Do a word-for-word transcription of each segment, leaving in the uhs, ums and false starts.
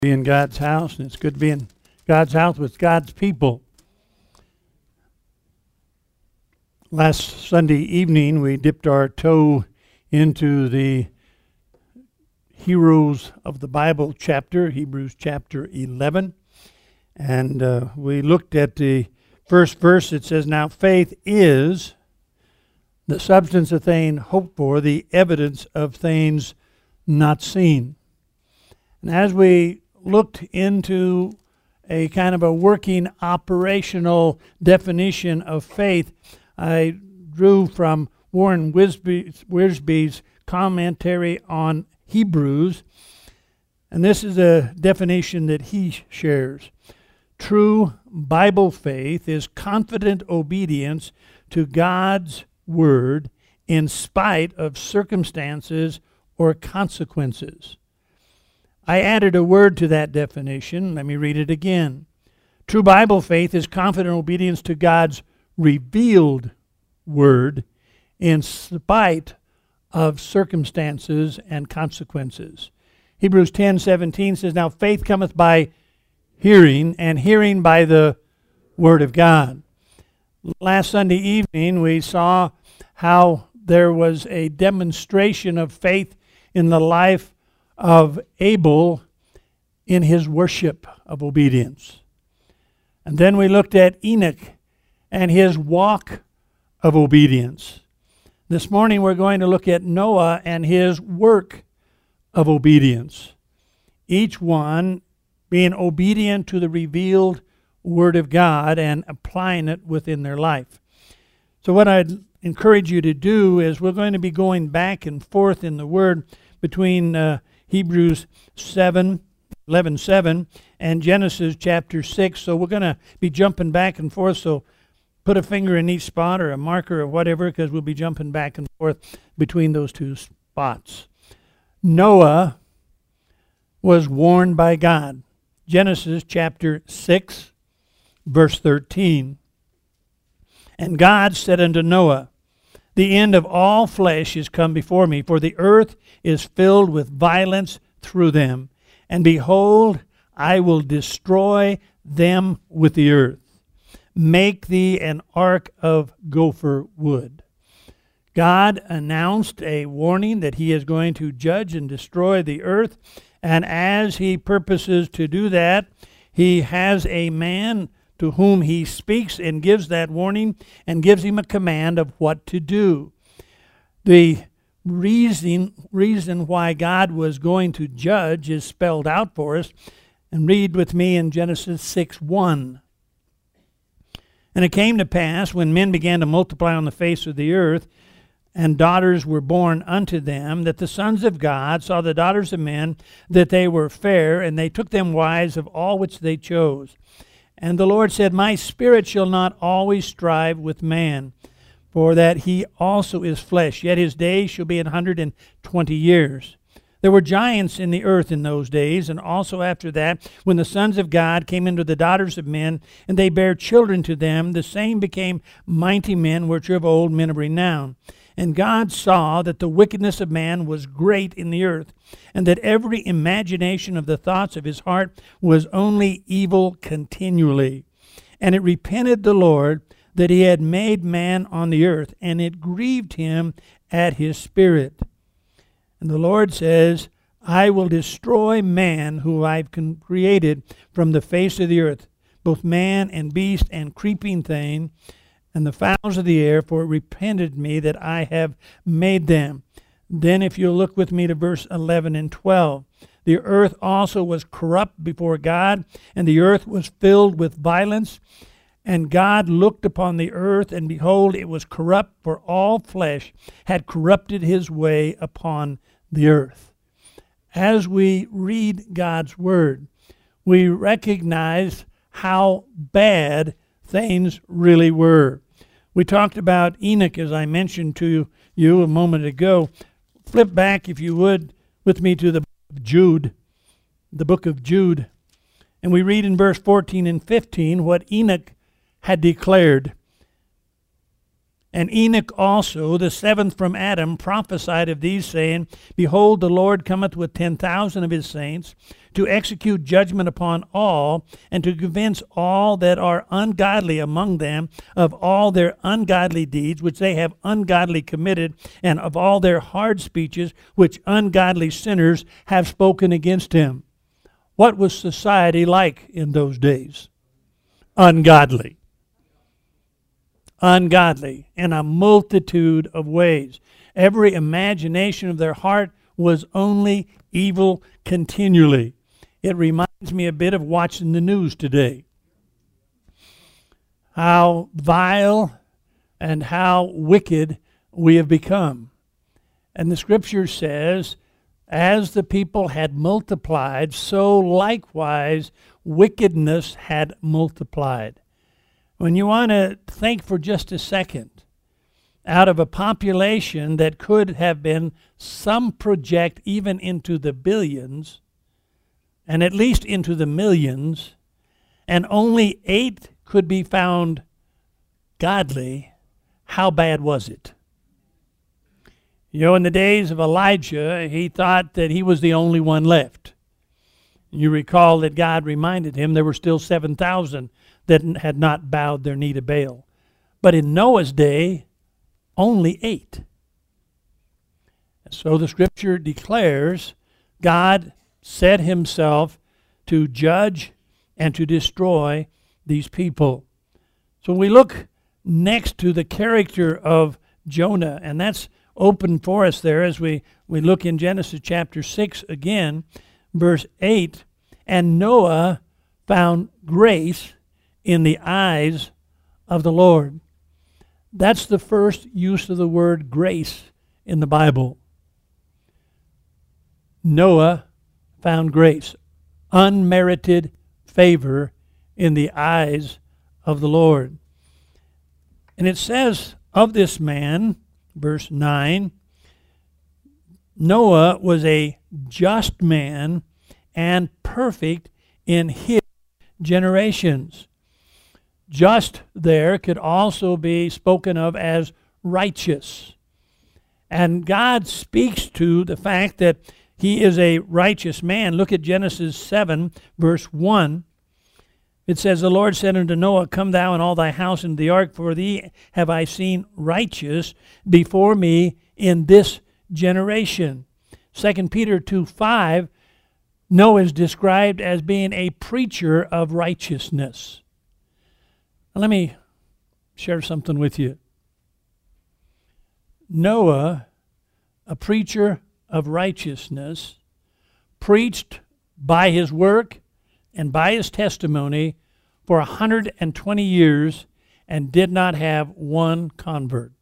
Be in God's house, and it's good to be in God's house with God's people. Last Sunday evening, we dipped our toe into the heroes of the Bible chapter, Hebrews chapter eleven, and uh, we looked at the first verse. It says, "Now faith is the substance of things hoped for, the evidence of things not seen." And as we looked into a kind of a working operational definition of faith, I drew from Warren Wiersbe's, Wiersbe's commentary on Hebrews, and this is a definition that he shares. True Bible faith is confident obedience to God's word in spite of circumstances or consequences. I added a word to that definition. Let me read it again. True Bible faith is confident obedience to God's revealed word in spite of circumstances and consequences. Hebrews ten seventeen says, "Now faith cometh by hearing, and hearing by the word of God." Last Sunday evening we saw how there was a demonstration of faith in the life of Abel in his worship of obedience. And then we looked at Enoch and his walk of obedience. This morning we're going to look at Noah and his work of obedience. Each one being obedient to the revealed Word of God and applying it within their life. So what I'd encourage you to do is we're going to be going back and forth in the Word between uh, Hebrews seven, eleven seven, and Genesis chapter six. So we're going to be jumping back and forth. So put a finger in each spot or a marker or whatever, because we'll be jumping back and forth between those two spots. Noah was warned by God. Genesis chapter six, verse thirteen. "And God said unto Noah, The end of all flesh is come before me, for the earth is filled with violence through them. And behold, I will destroy them with the earth. Make thee an ark of gopher wood." God announced a warning that he is going to judge and destroy the earth. And as he purposes to do that, he has a man to whom he speaks and gives that warning and gives him a command of what to do. The reason, reason why God was going to judge is spelled out for us. And read with me in Genesis six one. "And it came to pass, when men began to multiply on the face of the earth, and daughters were born unto them, that the sons of God saw the daughters of men, that they were fair, and they took them wives of all which they chose. And the Lord said, My spirit shall not always strive with man, for that he also is flesh, yet his days shall be an hundred and twenty years. There were giants in the earth in those days, and also after that, when the sons of God came into the daughters of men, and they bare children to them, the same became mighty men, which are of old, men of renown. And God saw that the wickedness of man was great in the earth, and that every imagination of the thoughts of his heart was only evil continually. And it repented the Lord that he had made man on the earth, and it grieved him at his spirit. And the Lord says, I will destroy man who I've created from the face of the earth, both man and beast and creeping thing, and the fowls of the air, for it repented me that I have made them." Then if you'll look with me to verse eleven and twelve. "The earth also was corrupt before God, and the earth was filled with violence. And God looked upon the earth, and behold, it was corrupt, for all flesh had corrupted his way upon the earth." As we read God's word, we recognize how bad things really were. We talked about Enoch, as I mentioned to you a moment ago. Flip back, if you would, with me to the book of Jude, the book of Jude. And we read in verse fourteen and fifteen what Enoch had declared. And Enoch also, the seventh from Adam, prophesied of these, saying, Behold, the Lord cometh with ten thousand of his saints, to execute judgment upon all, and to convince all that are ungodly among them of all their ungodly deeds which they have ungodly committed, and of all their hard speeches which ungodly sinners have spoken against him. What was society like in those days? Ungodly. Ungodly in a multitude of ways. Every imagination of their heart was only evil continually. It reminds me a bit of watching the news today. How vile and how wicked we have become. And the scripture says, as the people had multiplied, so likewise wickedness had multiplied. When you want to think for just a second, out of a population that could have been, some project even into the billions, and at least into the millions, and only eight could be found godly, how bad was it? You know, in the days of Elijah, he thought that he was the only one left. You recall that God reminded him there were still seven thousand that had not bowed their knee to Baal. But in Noah's day, only eight. So the scripture declares God set himself to judge and to destroy these people. So we look next to the character of Jonah, and that's open for us there as we, we look in Genesis chapter six again, verse eight. And Noah found grace in the eyes of the Lord. That's the first use of the word grace in the Bible. Noah found grace, unmerited favor in the eyes of the Lord. And it says of this man, verse nine, Noah was a just man and perfect in his generations. Just there could also be spoken of as righteous. And God speaks to the fact that he is a righteous man. Look at Genesis seven, verse one. It says, The Lord said unto Noah, Come thou and all thy house into the ark, for thee have I seen righteous before me in this generation. Second Peter two five, Noah is described as being a preacher of righteousness. Now, let me share something with you. Noah, a preacher of righteousness, preached by his work and by his testimony for one hundred twenty years and did not have one convert.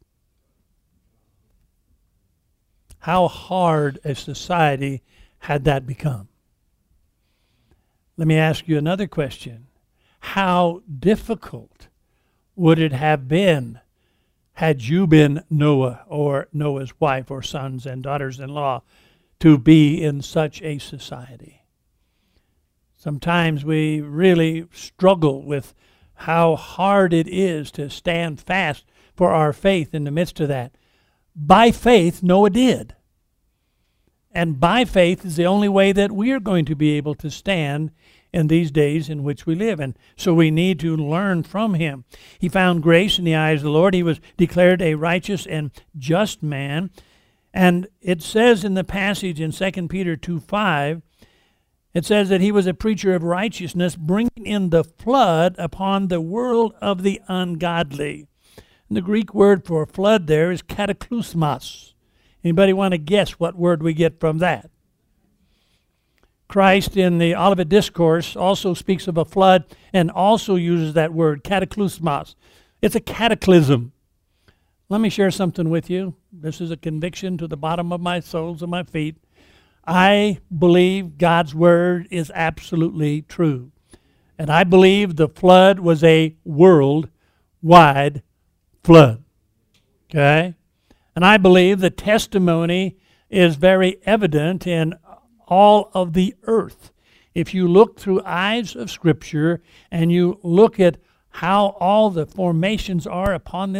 How hard a society had that become? Let me ask you another question. How difficult would it have been had you been Noah or Noah's wife or sons and daughters-in-law to be in such a society? Sometimes we really struggle with how hard it is to stand fast for our faith in the midst of that. By faith, Noah did. And by faith is the only way that we are going to be able to stand in these days in which we live. And so we need to learn from him. He found grace in the eyes of the Lord. He was declared a righteous and just man. And it says in the passage in Second Peter two five, it says that he was a preacher of righteousness, bringing in the flood upon the world of the ungodly. And the Greek word for flood there is cataclysmos. Anybody want to guess what word we get from that? Christ in the Olivet Discourse also speaks of a flood and also uses that word, cataclysmos. It's a cataclysm. Let me share something with you. This is a conviction to the bottom of my soles of my feet. I believe God's word is absolutely true. And I believe the flood was a worldwide flood. Okay? And I believe the testimony is very evident in all of the earth. If you look through eyes of Scripture and you look at how all the formations are upon this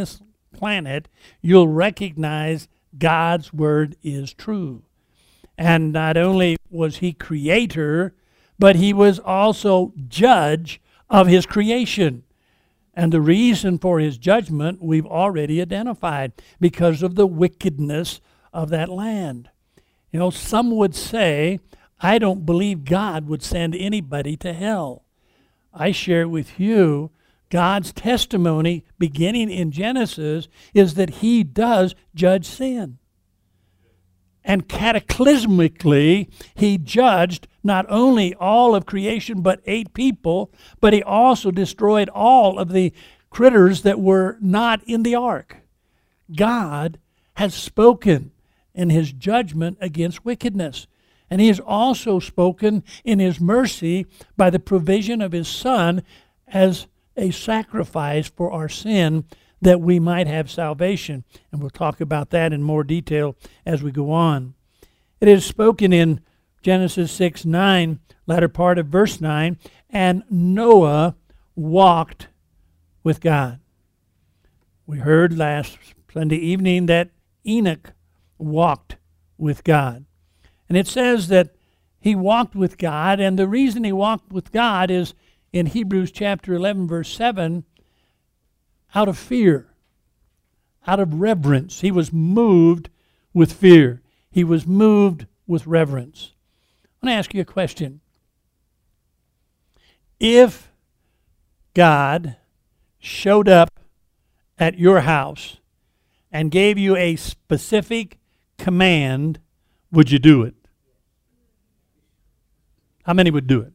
planet, you'll recognize God's word is true. And not only was he creator, but he was also judge of his creation. And the reason for his judgment we've already identified, because of the wickedness of that land. You know, some would say, I don't believe God would send anybody to hell. I share with you God's testimony beginning in Genesis is that he does judge sin. And cataclysmically, he judged not only all of creation but eight people, but he also destroyed all of the critters that were not in the ark. God has spoken in his judgment against wickedness. And he has also spoken in his mercy by the provision of his Son as a sacrifice for our sin, that we might have salvation. And we'll talk about that in more detail as we go on. It is spoken in Genesis six nine, latter part of verse nine, and Noah walked with God. We heard last Sunday evening that Enoch walked with God. And it says that he walked with God, and the reason he walked with God is in Hebrews chapter eleven, verse seven, out of fear, out of reverence. He was moved with fear. He was moved with reverence. I want to ask you a question. If God showed up at your house and gave you a specific command, would you do it? How many would do it?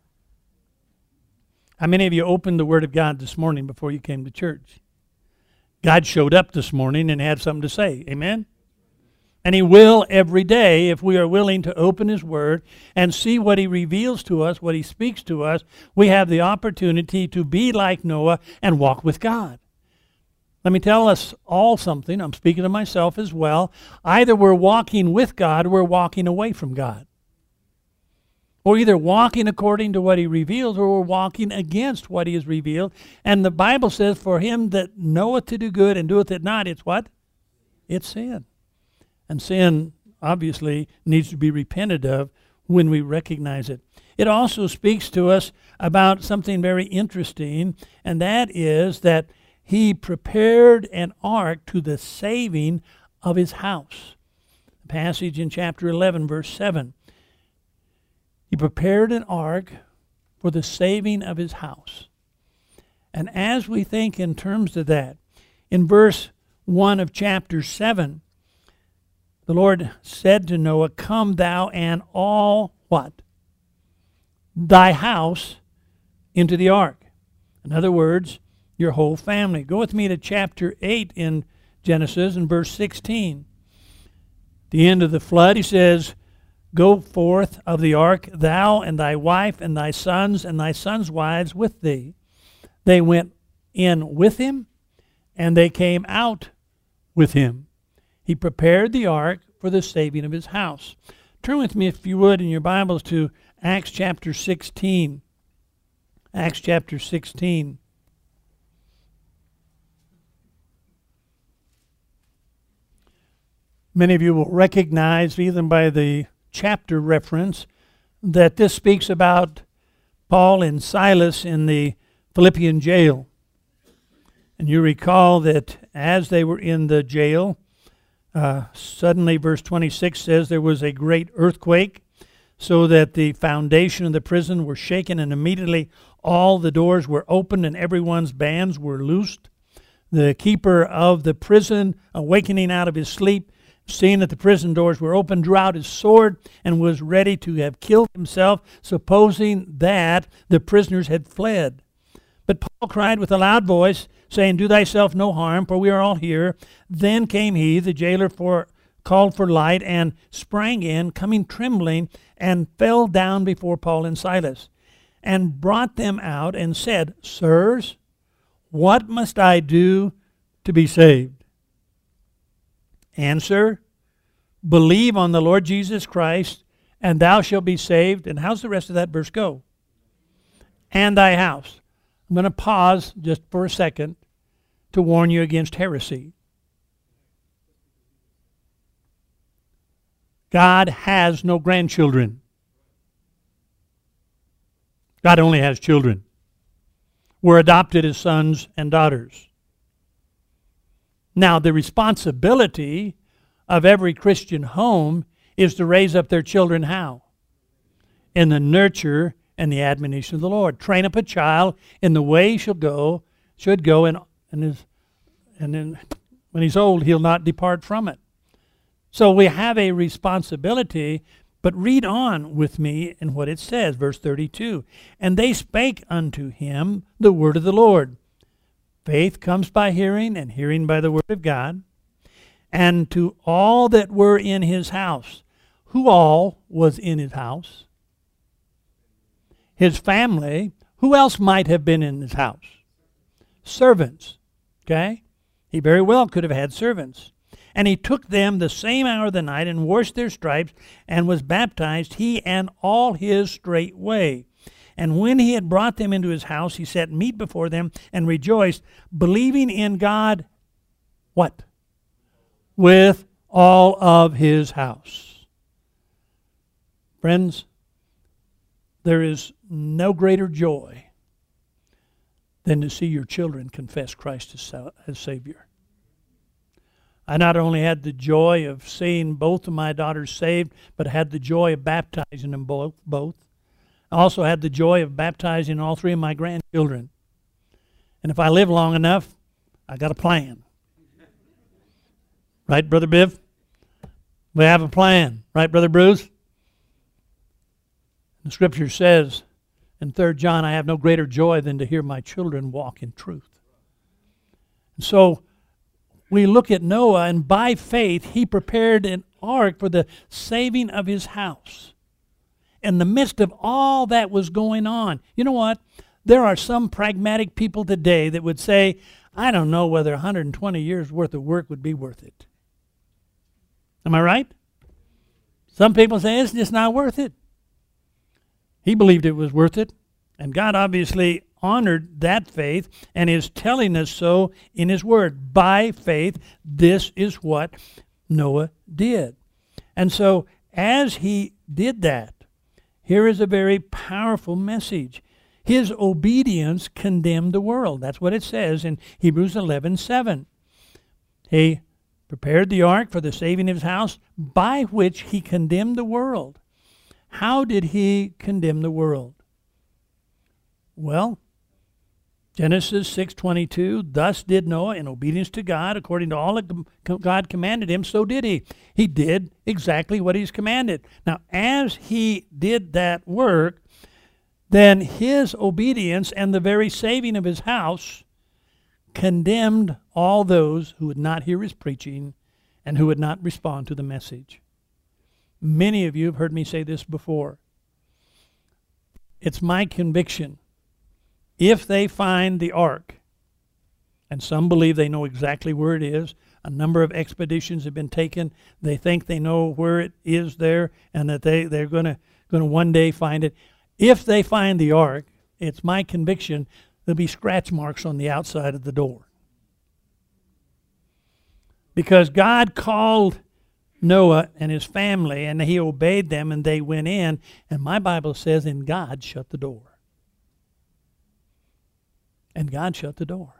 How many of you opened the Word of God this morning before you came to church? God showed up this morning and had something to say. Amen? And he will every day if we are willing to open his Word and see what he reveals to us, what he speaks to us. We have the opportunity to be like Noah and walk with God. Let me tell us all something. I'm speaking to myself as well. Either we're walking with God or we're walking away from God. We're either walking according to what he reveals or we're walking against what he has revealed. And the Bible says, for him that knoweth to do good and doeth it not, it's what? It's sin. And sin, obviously, needs to be repented of when we recognize it. It also speaks to us about something very interesting, and that is that he prepared an ark to the saving of his house. The passage in chapter eleven, verse seven. He prepared an ark for the saving of his house. And as we think in terms of that, in verse one of chapter seven, the Lord said to Noah, come thou and all, what? Thy house into the ark. In other words, your whole family. Go with me to chapter eight in Genesis in verse sixteen. At the end of the flood, he says, go forth of the ark, thou and thy wife and thy sons and thy sons' wives with thee. They went in with him, and they came out with him. He prepared the ark for the saving of his house. Turn with me, if you would, in your Bibles to Acts chapter sixteen. Acts chapter sixteen. Many of you will recognize, even by the chapter reference, that this speaks about Paul and Silas in the Philippian jail. And you recall that as they were in the jail, uh, suddenly verse twenty-six says there was a great earthquake, so that the foundation of the prison were shaken, and immediately all the doors were opened and everyone's bands were loosed. The keeper of the prison, awakening out of his sleep, seeing that the prison doors were open, drew out his sword and was ready to have killed himself, supposing that the prisoners had fled. But Paul cried with a loud voice, saying, do thyself no harm, for we are all here. Then came he, the jailer, for called for light, and sprang in, coming trembling, and fell down before Paul and Silas, and brought them out, and said, sirs, what must I do to be saved? Answer, believe on the Lord Jesus Christ, and thou shalt be saved. And how's the rest of that verse go? And thy house. I'm going to pause just for a second to warn you against heresy. God has no grandchildren. God only has children. We're adopted as sons and daughters. Now, the responsibility of every Christian home is to raise up their children how? In the nurture and the admonition of the Lord. Train up a child in the way he shall go, should go, and, and, his, and then when he's old, he'll not depart from it. So we have a responsibility, but read on with me in what it says, verse thirty-two. And they spake unto him the word of the Lord. Faith comes by hearing, and hearing by the word of God. And to all that were in his house. Who all was in his house? His family. Who else might have been in his house? Servants. Okay? He very well could have had servants. And he took them the same hour of the night, and washed their stripes, and was baptized, he and all his straightway. And when he had brought them into his house, he set meat before them, and rejoiced, believing in God, what? With all of his house. Friends, there is no greater joy than to see your children confess Christ as Savior. I not only had the joy of seeing both of my daughters saved, but I had the joy of baptizing them both. both. I also had the joy of baptizing all three of my grandchildren. And if I live long enough, I got a plan. Right, Brother Biv? We have a plan. Right, Brother Bruce? The Scripture says in Third John, I have no greater joy than to hear my children walk in truth. And so we look at Noah, and by faith he prepared an ark for the saving of his house. In the midst of all that was going on. You know what? There are some pragmatic people today that would say, I don't know whether one hundred twenty years worth of work would be worth it. Am I right? Some people say it's just not worth it. He believed it was worth it. And God obviously honored that faith and is telling us so in his word. By faith, this is what Noah did. And so as he did that, here is a very powerful message. His obedience condemned the world. That's what it says in Hebrews eleven seven. He prepared the ark for the saving of his house, by which he condemned the world. How did he condemn the world? Well, Genesis six twenty-two, thus did Noah in obedience to God, according to all that God commanded him, so did he. He did exactly what he's commanded. Now, as he did that work, then his obedience and the very saving of his house condemned all those who would not hear his preaching and who would not respond to the message. Many of you have heard me say this before. It's my conviction, if they find the ark, and some believe they know exactly where it is, a number of expeditions have been taken, they think they know where it is there, and that they, they're going to going to one day find it. If they find the ark, it's my conviction there'll be scratch marks on the outside of the door. Because God called Noah and his family, and he obeyed them, and they went in, and my Bible says, and God shut the door. And God shut the door.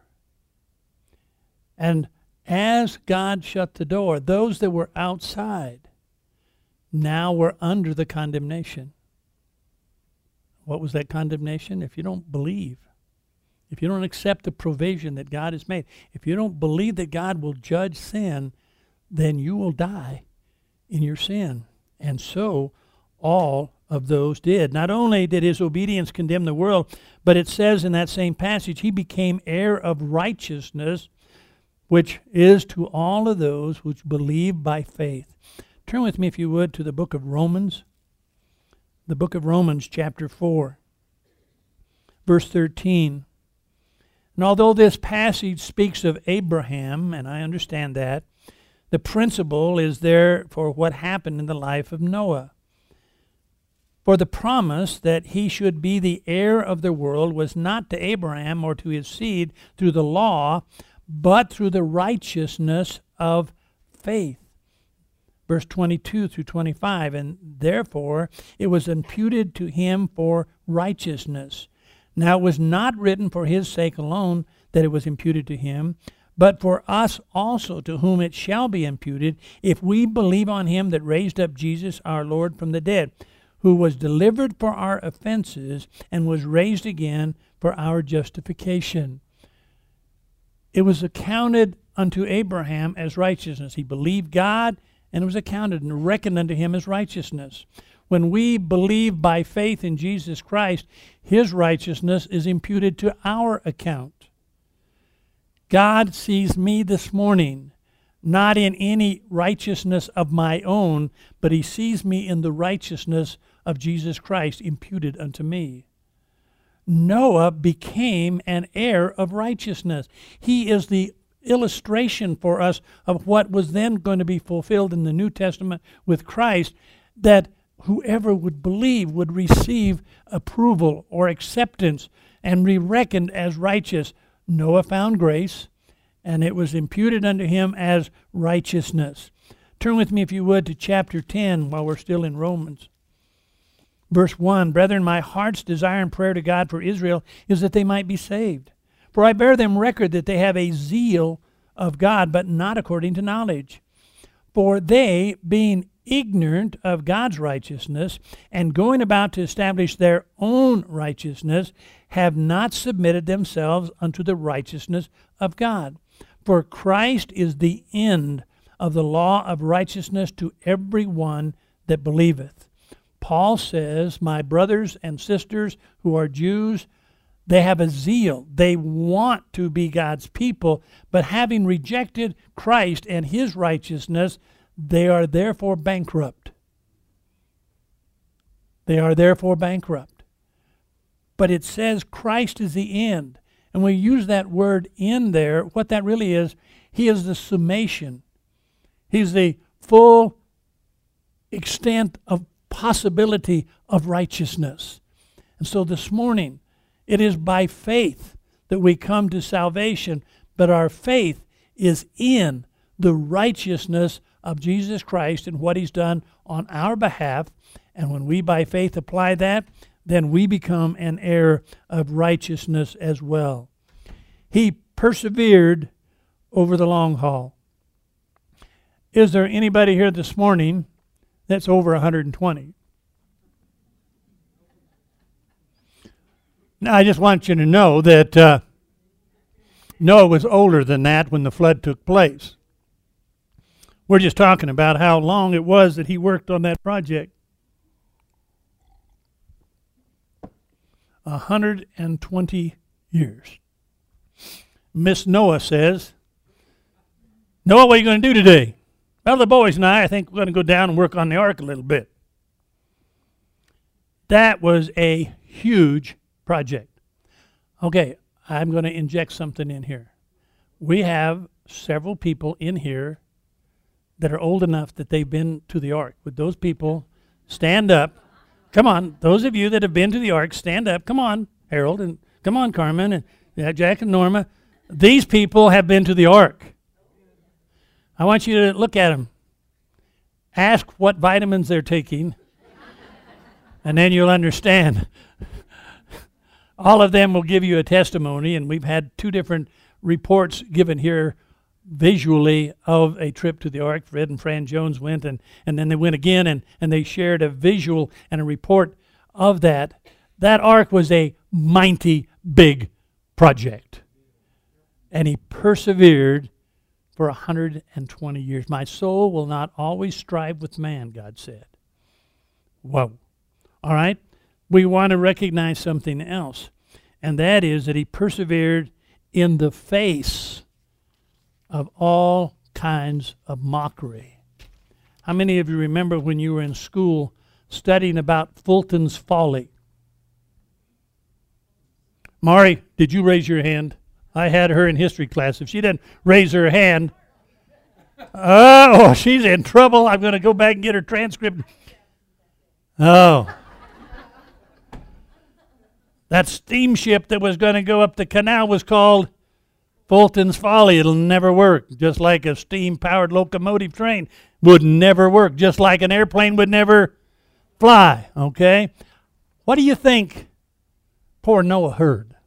And as God shut the door, those that were outside now were under the condemnation. What was that condemnation? If you don't believe, if you don't accept the provision that God has made, if you don't believe that God will judge sin, then you will die in your sin. And so all of those did. Not only did his obedience condemn the world, but it says in that same passage, he became heir of righteousness, which is to all of those which believe by faith. Turn with me, if you would, to the book of Romans. The book of Romans, chapter four, verse thirteen. And although this passage speaks of Abraham, and I understand that, the principle is there for what happened in the life of Noah. For the promise that he should be the heir of the world was not to Abraham or to his seed through the law, but through the righteousness of faith. Verse twenty-two through twenty-five, and therefore it was imputed to him for righteousness. Now it was not written for his sake alone that it was imputed to him, but for us also, to whom it shall be imputed, if we believe on him that raised up Jesus our Lord from the dead, who was delivered for our offenses and was raised again for our justification. It was accounted unto Abraham as righteousness. He believed God, and it was accounted and reckoned unto him as righteousness. When we believe by faith in Jesus Christ, his righteousness is imputed to our account. God sees me this morning, not in any righteousness of my own, but he sees me in the righteousness of Jesus Christ imputed unto me. Noah became an heir of righteousness. He is the illustration for us of what was then going to be fulfilled in the New Testament with Christ, that whoever would believe would receive approval or acceptance and be reckoned as righteous. Noah found grace, and it was imputed unto him as righteousness. Turn with me, if you would, to chapter ten while we're still in Romans. Verse one, Brethren, my heart's desire and prayer to God for Israel is that they might be saved. For I bear them record that they have a zeal of God, but not according to knowledge. For they, being ignorant of God's righteousness, and going about to establish their own righteousness, have not submitted themselves unto the righteousness of God. For Christ is the end of the law of righteousness to every one that believeth. Paul says, my brothers and sisters who are Jews, they have a zeal. They want to be God's people, but having rejected Christ and his righteousness, they are therefore bankrupt. They are therefore bankrupt. But it says Christ is the end. And we use that word "in" there. What that really is, he is the summation. He's the full extent of possibility of righteousness. And so this morning, it is by faith that we come to salvation, but our faith is in the righteousness of Jesus Christ and what he's done on our behalf. And when we by faith apply that, then we become an heir of righteousness as well. He persevered over the long haul. Is there anybody here this morning that's over one hundred twenty? Now, I just want you to know that uh, Noah was older than that when the flood took place. We're just talking about how long it was that he worked on that project. one hundred twenty years. Miss Noah says, Noah, what are you going to do today? Well, the boys and I, I think we're going to go down and work on the ark a little bit. That was a huge project. Okay, I'm going to inject something in here. We have several people in here that are old enough that they've been to the ark. Would those people stand up? Come on, those of you that have been to the ark, stand up. Come on, Harold, and come on, Carmen, and yeah, Jack and Norma. These people have been to the ark. I want you to look at them. Ask what vitamins they're taking, and then you'll understand. All of them will give you a testimony, and we've had two different reports given here visually of a trip to the ark. Fred and Fran Jones went, and, and then they went again, and, and they shared a visual and a report of that. That ark was a mighty big project, and he persevered for one hundred twenty years. My soul will not always strive with man, God said. Whoa. All right? We want to recognize something else, and that is that he persevered in the face of all kinds of mockery. How many of you remember when you were in school studying about Fulton's Folly? Mari, did you raise your hand? I had her in history class. If she didn't raise her hand, oh, she's in trouble. I'm going to go back and get her transcript. Oh. That steamship that was going to go up the canal was called Fulton's Folly, it'll never work. Just like a steam-powered locomotive train would never work. Just like an airplane would never fly, okay? What do you think poor Noah heard?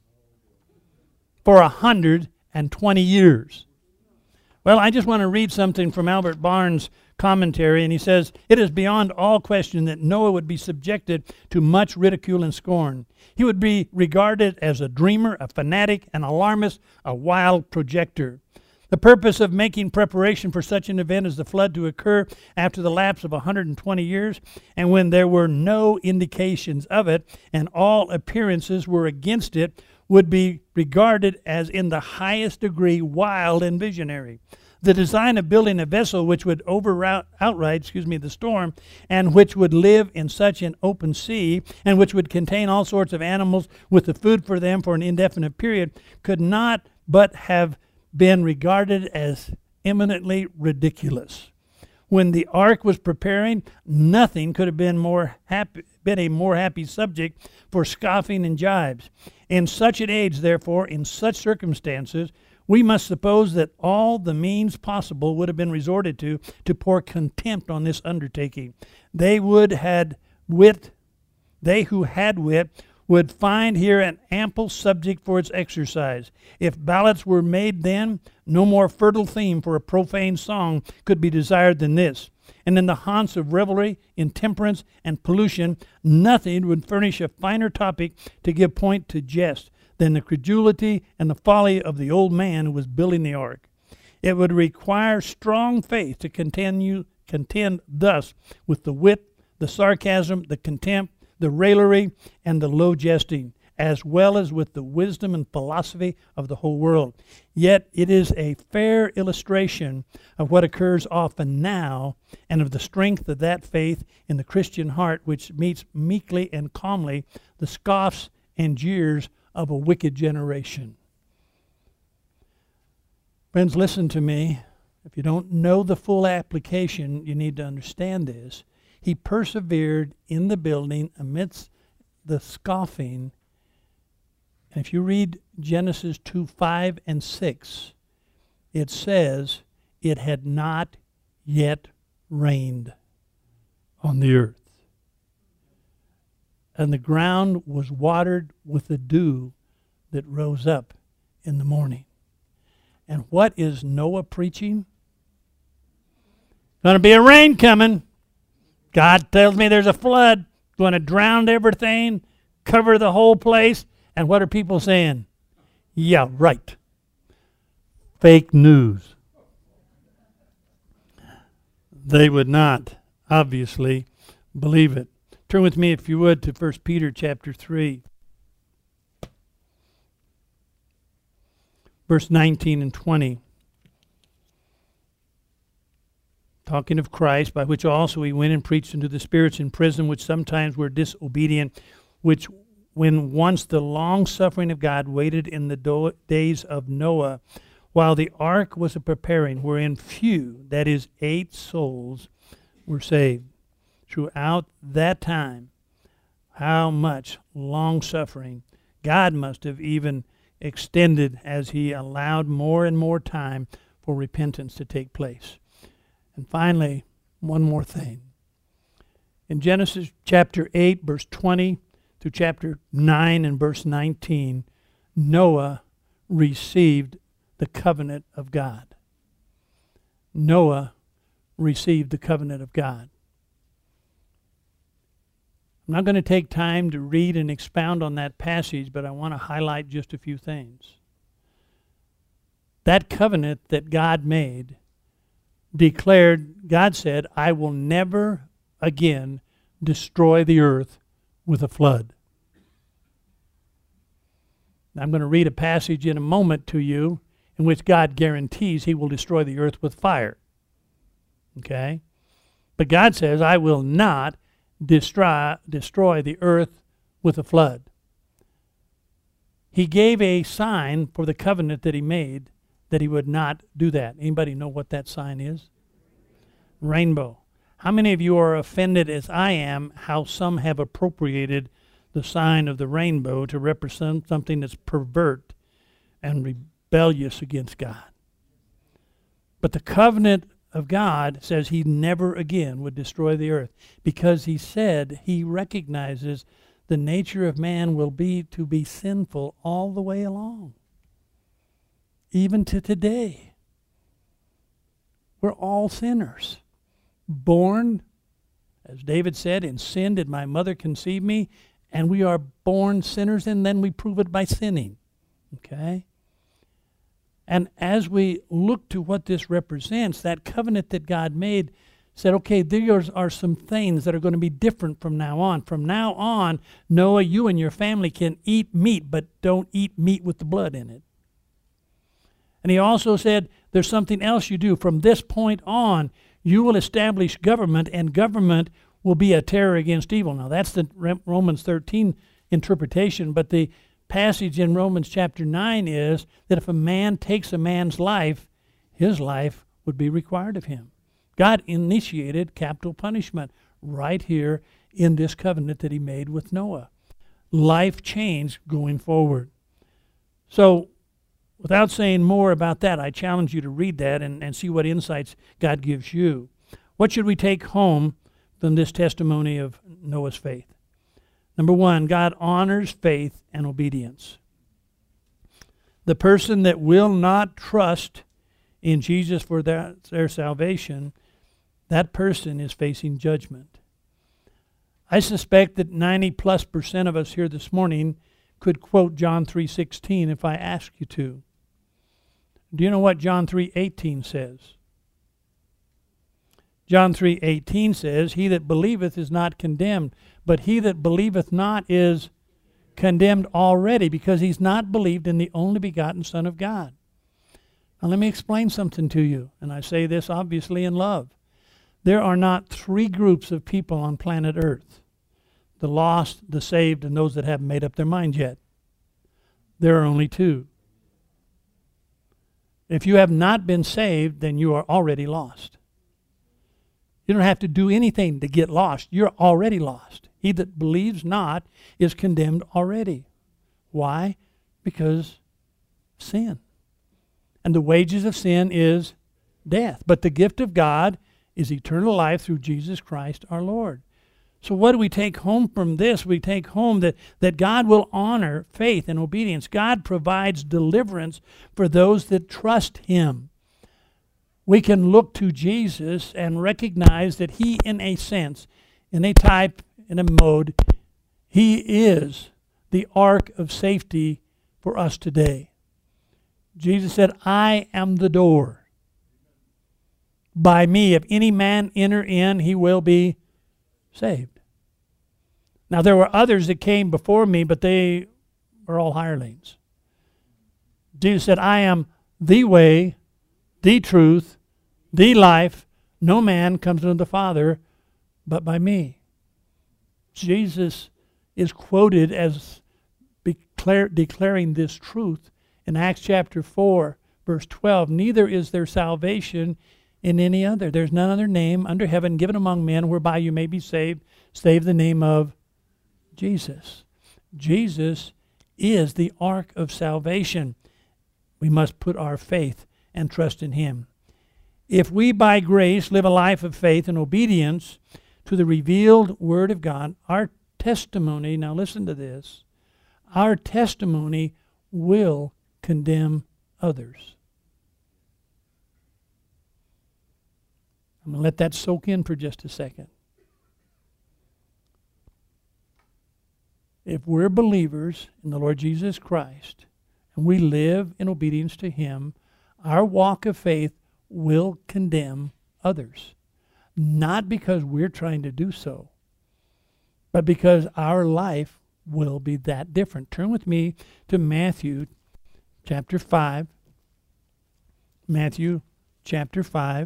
For a hundred and twenty years. Well, I just want to read something from Albert Barnes' commentary, and he says, "It is beyond all question that Noah would be subjected to much ridicule and scorn. He would be regarded as a dreamer, a fanatic, an alarmist, a wild projector. The purpose of making preparation for such an event as the flood to occur after the lapse of one hundred twenty years, and when there were no indications of it, and all appearances were against it, would be regarded as in the highest degree wild and visionary. The design of building a vessel which would override, outride, excuse me, the storm, and which would live in such an open sea, and which would contain all sorts of animals with the food for them for an indefinite period, could not but have been regarded as eminently ridiculous. When the ark was preparing, nothing could have been more happy, been a more happy subject for scoffing and jibes. In such an age, therefore, in such circumstances, we must suppose that all the means possible would have been resorted to to pour contempt on this undertaking. They would had wit, they who had wit, would find here an ample subject for its exercise. If ballads were made then, no more fertile theme for a profane song could be desired than this. And in the haunts of revelry, intemperance, and pollution, nothing would furnish a finer topic to give point to jest than the credulity and the folly of the old man who was building the ark. It would require strong faith to continue, contend thus with the wit, the sarcasm, the contempt, the raillery, and the low jesting, as well as with the wisdom and philosophy of the whole world. Yet it is a fair illustration of what occurs often now, and of the strength of that faith in the Christian heart which meets meekly and calmly the scoffs and jeers of a wicked generation." Friends, listen to me. If you don't know the full application, you need to understand this. He persevered in the building amidst the scoffing. And if you read Genesis two, five, and six, it says it had not yet rained on the earth. And the ground was watered with the dew that rose up in the morning. And what is Noah preaching? Going to be a rain coming. God tells me there's a flood, going to drown everything, cover the whole place. And what are people saying? Yeah, right. Fake news. They would not, obviously, believe it. Turn with me, if you would, to First Peter chapter three. Verse nineteen and twenty. Talking of Christ, by which also he went and preached unto the spirits in prison, which sometimes were disobedient, which when once the long suffering of God waited in the do- days of Noah, while the ark was a preparing, wherein few, that is, eight souls, were saved. Throughout that time, how much long suffering God must have even extended as he allowed more and more time for repentance to take place. And finally, one more thing. In Genesis chapter eight, verse twenty, through chapter nine and verse nineteen, Noah received the covenant of God. Noah received the covenant of God. I'm not going to take time to read and expound on that passage, but I want to highlight just a few things. That covenant that God made declared, God said, I will never again destroy the earth with a flood. I'm going to read a passage in a moment to you in which God guarantees he will destroy the earth with fire. Okay? But God says, I will not destroy, destroy the earth with a flood. He gave a sign for the covenant that he made that he would not do that. Anybody know what that sign is? Rainbow. How many of you are offended as I am how some have appropriated the sign of the rainbow to represent something that's pervert and re- rebellious against God. But the covenant of God says he never again would destroy the earth, because he said he recognizes the nature of man will be to be sinful all the way along. Even to today. We're all sinners. Born, as David said, in sin did my mother conceive me, and we are born sinners, and then we prove it by sinning. Okay? And as we look to what this represents, that covenant that God made said, okay, there are some things that are going to be different from now on. From now on, Noah, you and your family can eat meat, but don't eat meat with the blood in it. And he also said, there's something else you do. From this point on, you will establish government, and government will be a terror against evil. Now, that's the Romans thirteen interpretation, but the passage in Romans chapter nine is that if a man takes a man's life, his life would be required of him. God initiated capital punishment right here in this covenant that he made with Noah. Life changed going forward. So, without saying more about that, I challenge you to read that and, and see what insights God gives you. What should we take home from this testimony of Noah's faith? Number one, God honors faith and obedience. The person that will not trust in Jesus for their, their salvation, that person is facing judgment. I suspect that ninety plus percent of us here this morning could quote John three sixteen if I ask you to. Do you know what John three eighteen says? John three eighteen says, he that believeth is not condemned, but he that believeth not is condemned already, because he's not believed in the only begotten Son of God. Now let me explain something to you, and I say this obviously in love. There are not three groups of people on planet Earth: the lost, the saved, and those that haven't made up their minds yet. There are only two. If you have not been saved, then you are already lost. You don't have to do anything to get lost. You're already lost. He that believes not is condemned already. Why? Because sin. And the wages of sin is death. But the gift of God is eternal life through Jesus Christ our Lord. So what do we take home from this? We take home that, that God will honor faith and obedience. God provides deliverance for those that trust him. We can look to Jesus and recognize that he, in a sense, in a type, in a mode, he is the ark of safety for us today. Jesus said, I am the door. By me, if any man enter in, he will be saved. Now, there were others that came before me, but they were all hirelings. Jesus said, I am the way, the truth, the life. No man comes unto the Father but by me. Jesus is quoted as declare, declaring this truth in Acts chapter four, verse twelve. Neither is there salvation in any other. There's none other name under heaven given among men whereby you may be saved, save the name of Jesus. Jesus is the ark of salvation. We must put our faith and trust in him. If we by grace live a life of faith and obedience to the revealed Word of God, our testimony, now listen to this, our testimony will condemn others. I'm going to let that soak in for just a second. If we're believers in the Lord Jesus Christ and we live in obedience to him, our walk of faith will condemn others. Not because we're trying to do so, but because our life will be that different. Turn with me to Matthew chapter five. Matthew chapter five.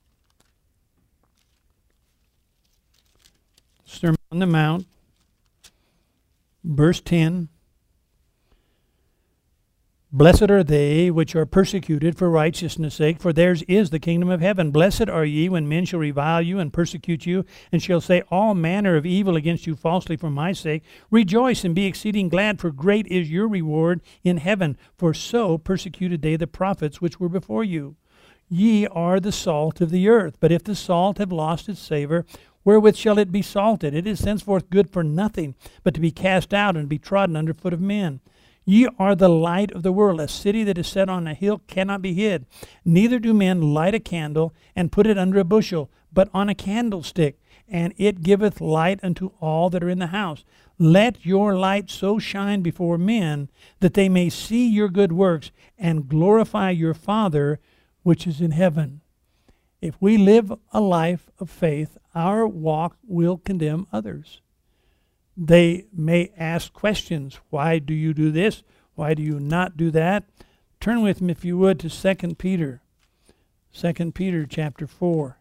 Sermon on the Mount, verse ten. Blessed are they which are persecuted for righteousness' sake, for theirs is the kingdom of heaven. Blessed are ye when men shall revile you and persecute you, and shall say all manner of evil against you falsely for my sake. Rejoice and be exceeding glad, for great is your reward in heaven. For so persecuted they the prophets which were before you. Ye are the salt of the earth. But if the salt have lost its savor, wherewith shall it be salted? It is henceforth good for nothing, but to be cast out and be trodden under foot of men. Ye are the light of the world. A city that is set on a hill cannot be hid. Neither do men light a candle and put it under a bushel, but on a candlestick, and it giveth light unto all that are in the house. Let your light so shine before men that they may see your good works and glorify your Father which is in heaven. If we live a life of faith, our walk will condemn others. They may ask questions. Why do you do this? Why do you not do that? Turn with me, if you would, to Second Peter. Second Peter chapter four.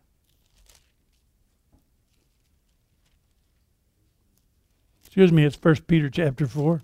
Excuse me, it's First Peter chapter four.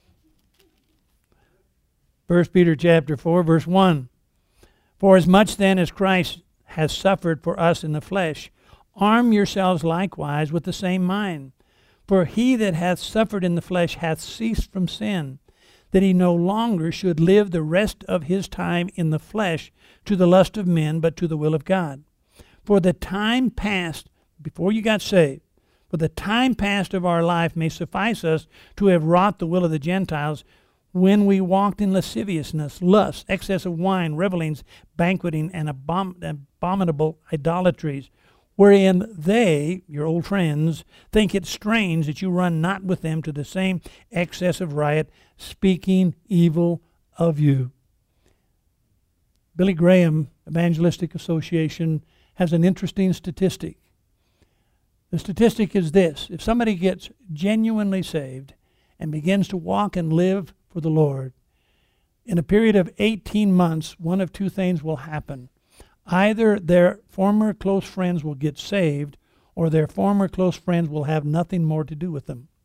First Peter chapter four, verse one. For as much then as Christ has suffered for us in the flesh, arm yourselves likewise with the same mind. For he that hath suffered in the flesh hath ceased from sin, that he no longer should live the rest of his time in the flesh to the lust of men, but to the will of God. For the time past, before you got saved, for the time past of our life may suffice us to have wrought the will of the Gentiles, when we walked in lasciviousness, lust, excess of wine, revelings, banqueting, and abom- abominable idolatries, wherein they, your old friends, think it strange that you run not with them to the same excess of riot, speaking evil of you. Billy Graham, Evangelistic Association, has an interesting statistic. The statistic is this: if somebody gets genuinely saved and begins to walk and live for the Lord, in a period of eighteen months, one of two things will happen. Either their former close friends will get saved, or their former close friends will have nothing more to do with them.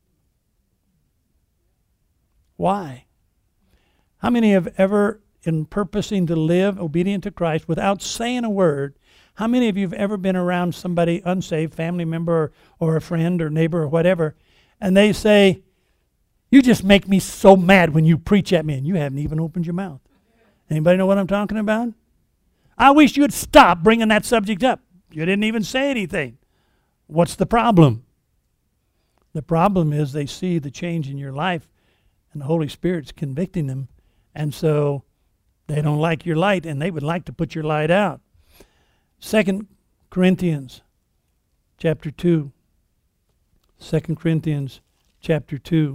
Why? How many have ever, in purposing to live obedient to Christ without saying a word, how many of you have ever been around somebody unsaved, family member or, or a friend or neighbor or whatever, and they say, "You just make me so mad when you preach at me," and you haven't even opened your mouth? Anybody know what I'm talking about? I wish you'd stop bringing that subject up. You didn't even say anything. What's the problem? The problem is they see the change in your life, and the Holy Spirit's convicting them, and so they don't like your light, and they would like to put your light out. Second Corinthians chapter two. Second Corinthians chapter two.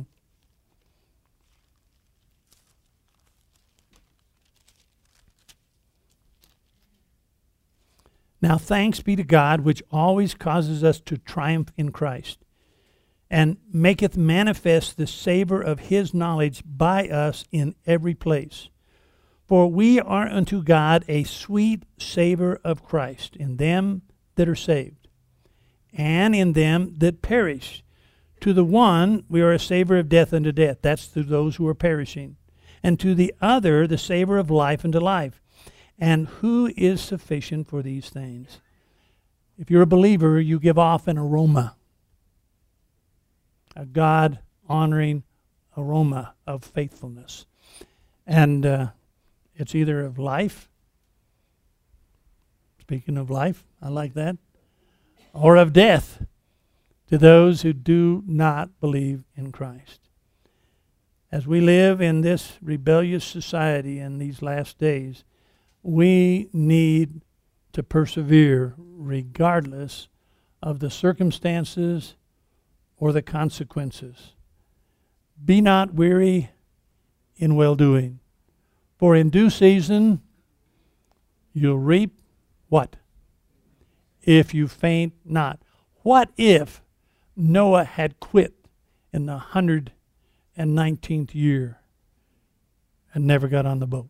Now thanks be to God, which always causes us to triumph in Christ, and maketh manifest the savor of his knowledge by us in every place. For we are unto God a sweet savor of Christ in them that are saved, and in them that perish. To the one we are a savor of death unto death. That's to those who are perishing. And to the other the savor of life unto life. And who is sufficient for these things? If you're a believer, you give off an aroma, a God-honoring aroma of faithfulness. And uh, it's either of life, speaking of life, I like that, or of death to those who do not believe in Christ. As we live in this rebellious society in these last days, we need to persevere regardless of the circumstances or the consequences. Be not weary in well-doing, for in due season you'll reap what? If you faint not. What if Noah had quit in the hundred and nineteenth year and never got on the boat?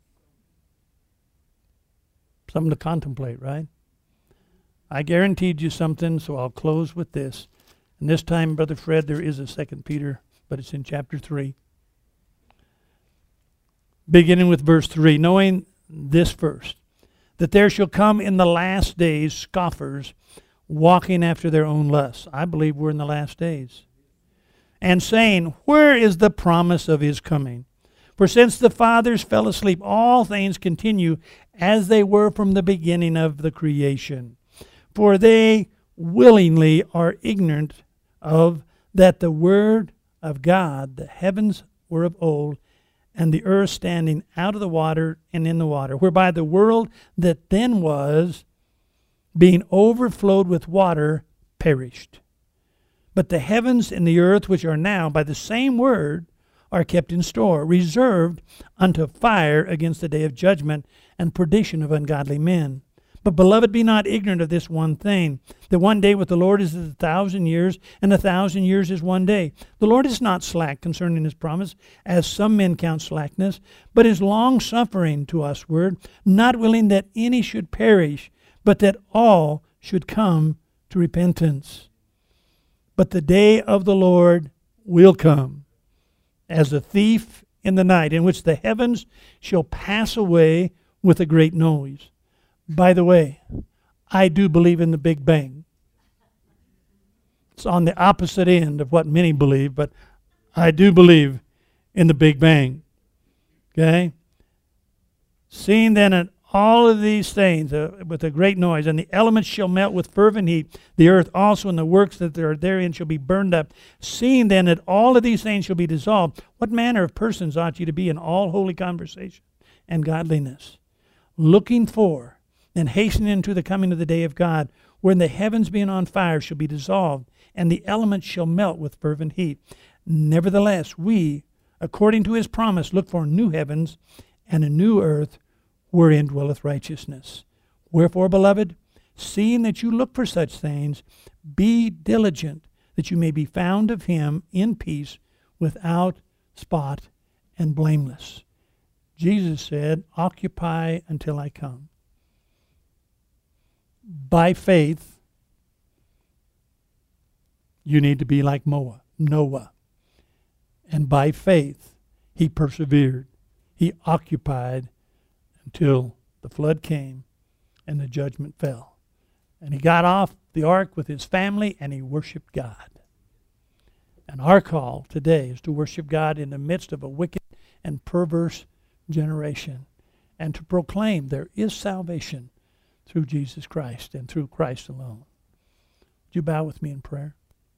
Something to contemplate, right? I guaranteed you something, so I'll close with this. And this time, Brother Fred, there is a Second Peter, but it's in chapter three. beginning with verse three, knowing this first, that there shall come in the last days scoffers, walking after their own lusts. I believe we're in the last days. And saying, where is the promise of his coming? For since the fathers fell asleep, all things continue as they were from the beginning of the creation. For they willingly are ignorant of that the word of God, the heavens were of old, and the earth standing out of the water and in the water, whereby the world that then was, being overflowed with water, perished. But the heavens and the earth, which are now by the same word, are kept in store, reserved unto fire against the day of judgment and perdition of ungodly men. But, beloved, be not ignorant of this one thing, that one day with the Lord is as a thousand years, and a thousand years is one day. The Lord is not slack concerning his promise, as some men count slackness, but is long-suffering to usward, not willing that any should perish, but that all should come to repentance. But the day of the Lord will come as a thief in the night, in which the heavens shall pass away with a great noise. By the way, I do believe in the Big Bang. It's on the opposite end of what many believe, but I do believe in the Big Bang. Okay? Seeing then that all of these things uh, with a great noise, and the elements shall melt with fervent heat, the earth also and the works that are therein shall be burned up. Seeing then that all of these things shall be dissolved, what manner of persons ought you to be in all holy conversation and godliness, looking for and hastening into the coming of the day of God, wherein the heavens being on fire shall be dissolved, and the elements shall melt with fervent heat. Nevertheless, we, according to his promise, look for new heavens and a new earth, wherein dwelleth righteousness. Wherefore, beloved, seeing that you look for such things, be diligent that you may be found of him in peace, without spot and blameless. Jesus said, occupy until I come. By faith, you need to be like Noah. Noah. And by faith, he persevered. He occupied until the flood came and the judgment fell. And he got off the ark with his family and he worshiped God. And our call today is to worship God in the midst of a wicked and perverse generation, and to proclaim there is salvation through Jesus Christ and through Christ alone. Would you bow with me in prayer?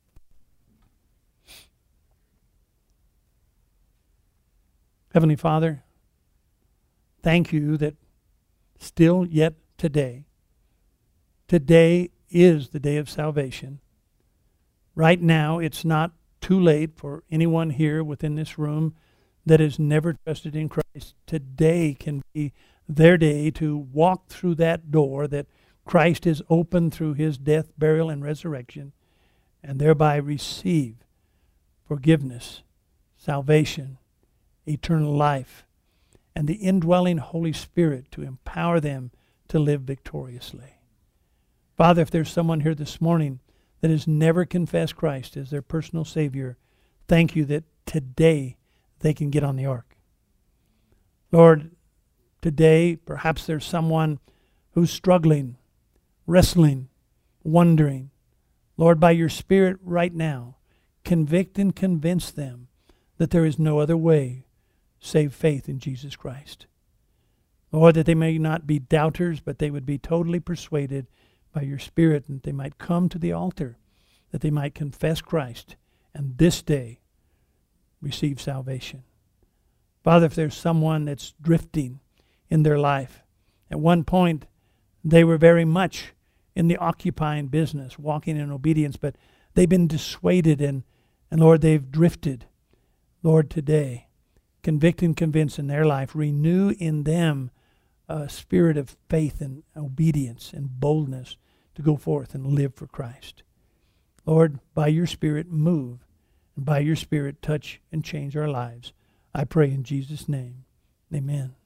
Heavenly Father, thank you that still yet today, today is the day of salvation. Right now, it's not too late for anyone here within this room that has never trusted in Christ. Today can be their day to walk through that door that Christ has opened through his death, burial, and resurrection, and thereby receive forgiveness, salvation, eternal life, and the indwelling Holy Spirit to empower them to live victoriously. Father, if there's someone here this morning that has never confessed Christ as their personal Savior, thank you that today they can get on the ark. Lord, today perhaps there's someone who's struggling, wrestling, wondering. Lord, by your Spirit right now, convict and convince them that there is no other way save faith in Jesus Christ. Lord, that they may not be doubters, but they would be totally persuaded by your Spirit, and that they might come to the altar, that they might confess Christ, and this day receive salvation. Father, if there's someone that's drifting in their life, at one point they were very much in the occupying business, walking in obedience, but they've been dissuaded and, and Lord, they've drifted. Lord, today, convict and convince in their life, renew in them a spirit of faith and obedience and boldness to go forth and live for Christ. Lord, by your Spirit, move, and by your Spirit, touch and change our lives. I pray in Jesus' name. Amen.